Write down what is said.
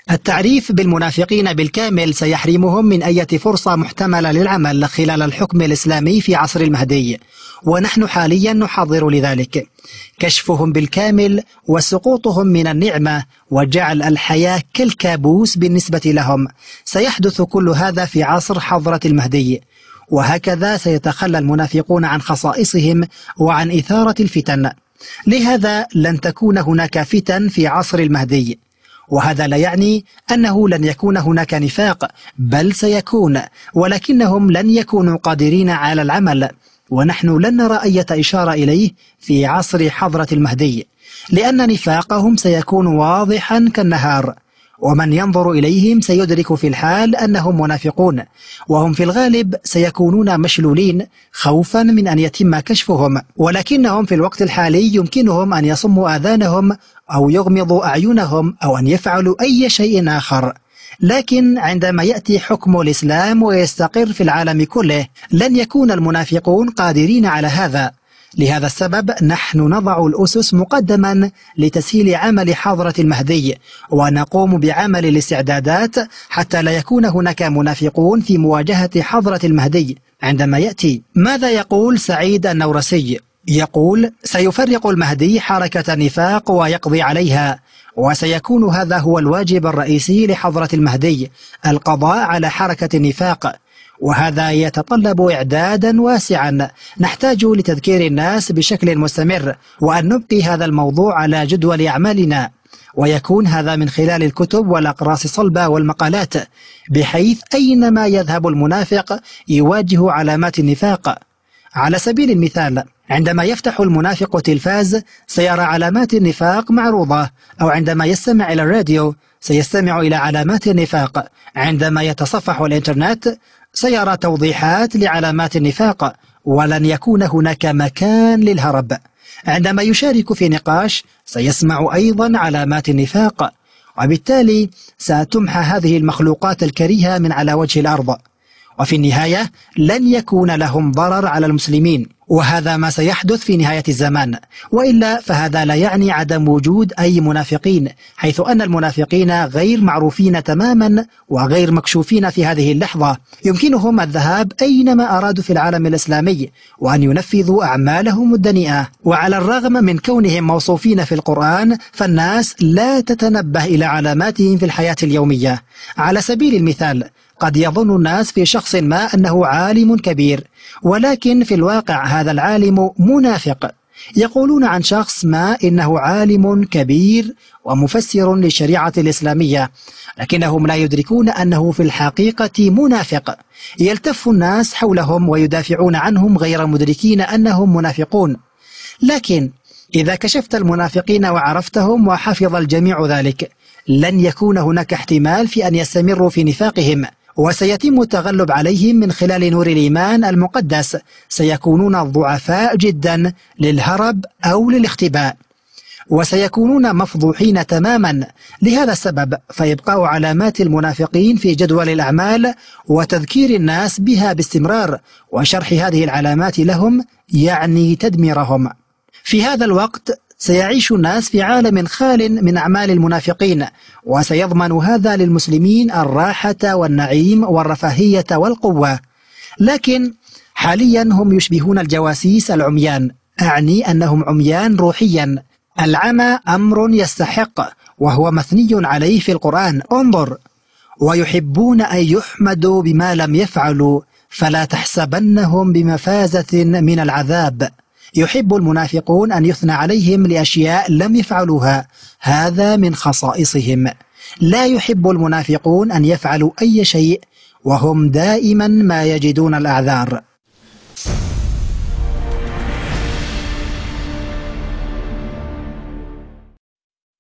التعريف بالمنافقين بالكامل سيحرمهم من أي فرصة محتملة للعمل خلال الحكم الإسلامي في عصر المهدي، ونحن حاليا نحضر لذلك. كشفهم بالكامل وسقوطهم من النعمة وجعل الحياة كالكابوس بالنسبة لهم، سيحدث كل هذا في عصر حضرة المهدي، وهكذا سيتخلى المنافقون عن خصائصهم وعن إثارة الفتن. لهذا لن تكون هناك فتن في عصر المهدي، وهذا لا يعني أنه لن يكون هناك نفاق، بل سيكون، ولكنهم لن يكونوا قادرين على العمل، ونحن لن نرى أي إشارة إليه في عصر حضرة المهدي، لأن نفاقهم سيكون واضحا كالنهار، ومن ينظر إليهم سيدرك في الحال أنهم منافقون، وهم في الغالب سيكونون مشلولين خوفا من أن يتم كشفهم، ولكنهم في الوقت الحالي يمكنهم أن يصموا آذانهم أو يغمضوا أعينهم أو أن يفعلوا أي شيء آخر. لكن عندما يأتي حكم الإسلام ويستقر في العالم كله، لن يكون المنافقون قادرين على هذا. لهذا السبب نحن نضع الأسس مقدما لتسهيل عمل حضرة المهدي، ونقوم بعمل الاستعدادات حتى لا يكون هناك منافقون في مواجهة حضرة المهدي عندما يأتي. ماذا يقول سعيد النورسي؟ يقول: سيفرق المهدي حركة النفاق ويقضي عليها، وسيكون هذا هو الواجب الرئيسي لحضرة المهدي، القضاء على حركة النفاق، وهذا يتطلب إعدادا واسعا. نحتاج لتذكير الناس بشكل مستمر، وأن نبقي هذا الموضوع على جدول أعمالنا، ويكون هذا من خلال الكتب والأقراص الصلبة والمقالات، بحيث أينما يذهب المنافق يواجه علامات النفاق. على سبيل المثال، عندما يفتح المنافق تلفاز سيرى علامات النفاق معروضة، أو عندما يستمع إلى الراديو سيستمع إلى علامات النفاق، عندما يتصفح الإنترنت سيرى توضيحات لعلامات النفاق، ولن يكون هناك مكان للهرب. عندما يشارك في نقاش سيسمع أيضا علامات النفاق، وبالتالي ستمحى هذه المخلوقات الكريهة من على وجه الأرض، وفي النهاية لن يكون لهم ضرر على المسلمين، وهذا ما سيحدث في نهاية الزمان. وإلا فهذا لا يعني عدم وجود أي منافقين، حيث أن المنافقين غير معروفين تماما وغير مكشوفين في هذه اللحظة، يمكنهم الذهاب أينما أرادوا في العالم الإسلامي وأن ينفذوا أعمالهم الدنيئة. وعلى الرغم من كونهم موصوفين في القرآن، فالناس لا تتنبه إلى علاماتهم في الحياة اليومية. على سبيل المثال، قد يظن الناس في شخص ما أنه عالم كبير، ولكن في الواقع هذا العالم منافق. يقولون عن شخص ما إنه عالم كبير ومفسر للشريعة الإسلامية، لكنهم لا يدركون أنه في الحقيقة منافق. يلتف الناس حولهم ويدافعون عنهم غير مدركين أنهم منافقون. لكن إذا كشفت المنافقين وعرفتهم وحفظ الجميع ذلك، لن يكون هناك احتمال في أن يستمروا في نفاقهم، وسيتم التغلب عليهم من خلال نور الإيمان المقدس. سيكونون ضعفاء جدا للهرب أو للاختباء، وسيكونون مفضوحين تماما. لهذا السبب فيبقى علامات المنافقين في جدول الأعمال، وتذكير الناس بها باستمرار، وشرح هذه العلامات لهم يعني تدميرهم. في هذا الوقت سيعيش الناس في عالم خال من أعمال المنافقين، وسيضمن هذا للمسلمين الراحة والنعيم والرفاهية والقوة. لكن حاليا هم يشبهون الجواسيس العميان، أعني أنهم عميان روحيا. العمى أمر يستحق، وهو مثني عليه في القرآن. انظر: ويحبون أن يحمدوا بما لم يفعلوا فلا تحسبنهم بمفازة من العذاب. يحب المنافقون أن يثنى عليهم لأشياء لم يفعلوها، هذا من خصائصهم. لا يحب المنافقون أن يفعلوا أي شيء، وهم دائما ما يجدون الأعذار.